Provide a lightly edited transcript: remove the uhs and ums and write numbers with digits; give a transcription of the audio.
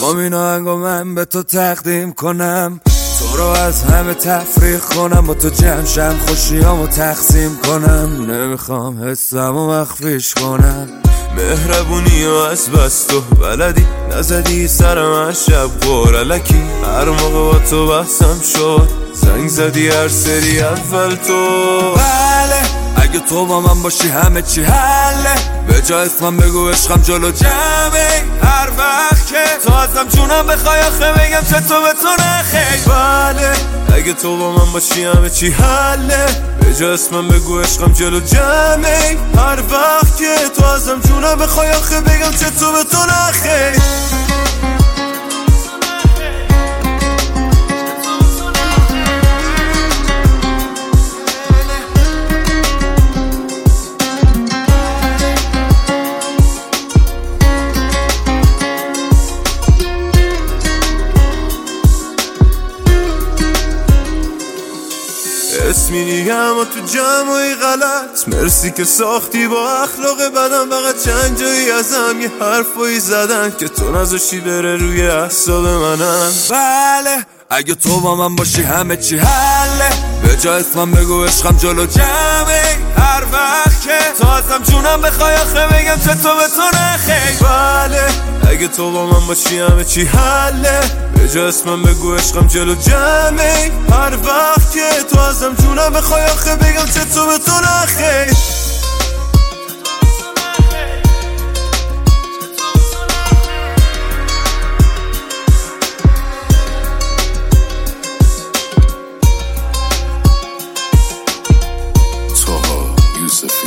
میخوام این آهنگو من به تو تقدیم کنم، تو رو از همه تفریح کنم، با تو جمع شم خوشیامو تقسیم کنم. نمیخوام حسمو مخفیش کنم، مهربونی و از بس تو بلدی، نزدی سرم از شب قرالکی. هر موقع با تو بحثم شد زنگ زدی هر سری اول تو. بله اگه تو با من باشی همه چی حله، به جا اسمم بگو عشقم جلو جمعه. هر وقت که تو ازم جونم بخوای آخه بگم چطور به تو نخیر. بله اگه تو با من باشی همه چی حله، به جا اسمم بگو عشقم جلو جمعه. هر وقت که تو ازم جونم بخوای آخه بگم چطور به تو نخیر. اسمی دیگه اما تو جمعی غلط، مرسی که ساختی با اخلاق بدم. فقط چند جایی ازم یه حرفایی زدن که تو نذاشتی بره روی اعصاب منم. بله اگه تو با من باشی همه چی حله، به جا اسمم بگو عشقم جلو جمعه. هر وقت که تو ازم جونم بخوای آخه بگم چطور به تو نخیر. بله اگه تو با من باشی همه چی حله، به جا اسمم بگو عشقم جلو جمعه. هر وقت که تو ازم جونم بخوای آخه بگم چطور به تو نخیر. Yusuf